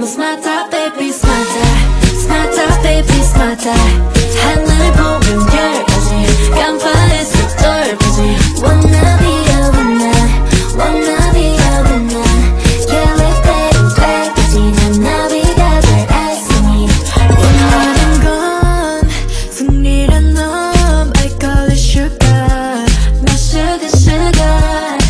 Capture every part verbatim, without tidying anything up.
smarter baby smarter smarter baby smarter 하늘 보면 별까지 깜빡했을 덜까지 Wanna be a winner Wanna be a winner Yeah let's play play까지 난 나비가 될 애쓰니 원하는 건 승리란 놈 I call it sugar 나 sugar sugar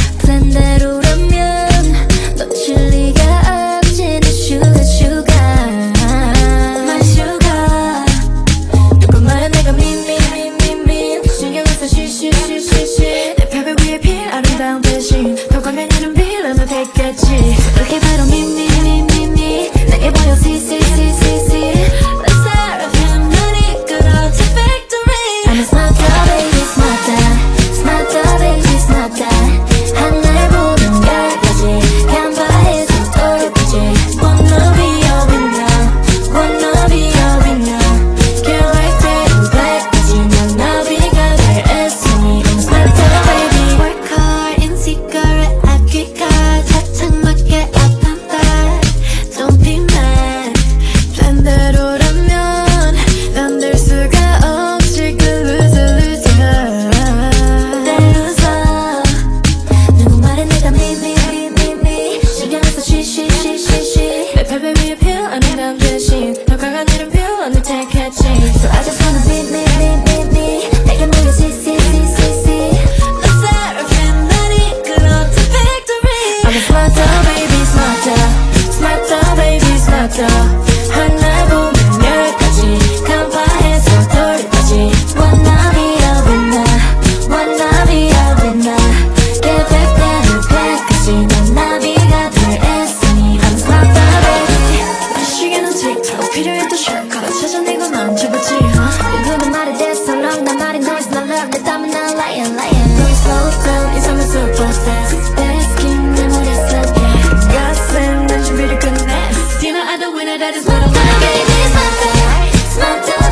플랜대로라면 놓칠 리가 없지 내 sugar sugar My sugar 누구 말은 내가 미미미미미 신경을 써 쉬쉬쉬쉬쉬 내 벽을 위해 필 아름다운 대신 더 강한 이름 빌어도 됐겠지 그렇게 바로 미미미미미 내게 보여 see see see see see Let's start a family 끌어 to victory I'm a smarter baby smarter smarter baby smarter 하늘 보면 별까지 깜빡해서 돌까지 Wanna be a winner Wanna be a winner Get right there in black까지 난 나비가 될 애쓰니 I'm a smarter baby Work hard in secret 아끼가 차창맞게 아팠다 Don't be mad 플랜대로라면 난 될 수가 없지 그 loser loser 내 loser 누구 말에 내가 미미미미미 신경을 써 쉬쉬쉬쉬쉬 내 팔배 위에 필 아름다운 대신 더 강한 이름 필요는 택했지 So I just wanna be me me me me 내게 모여 see see see see see Let's start a family 끌어 to victory I'm a smarter baby smarter smarter baby smarter 하늘 보면 열까지 깜빡해서 돌까지 Wanna be a winner Wanna be a winner Get back there black까지 난 나비가 될 애쓰니 I'm a smarter baby 내 시계는 틱톡 필요해도 shortcut 찾아내고 멈춰보지 누구는 말이 됐어 long 난 말이 noise 난 love 내 땀은 난 lying lying No slow down 이상한 super fast Asking 내 머릿속에 가슴 난 준비를 끝내 Do you know I'm the winner that is what I wanna be Smarter, smarter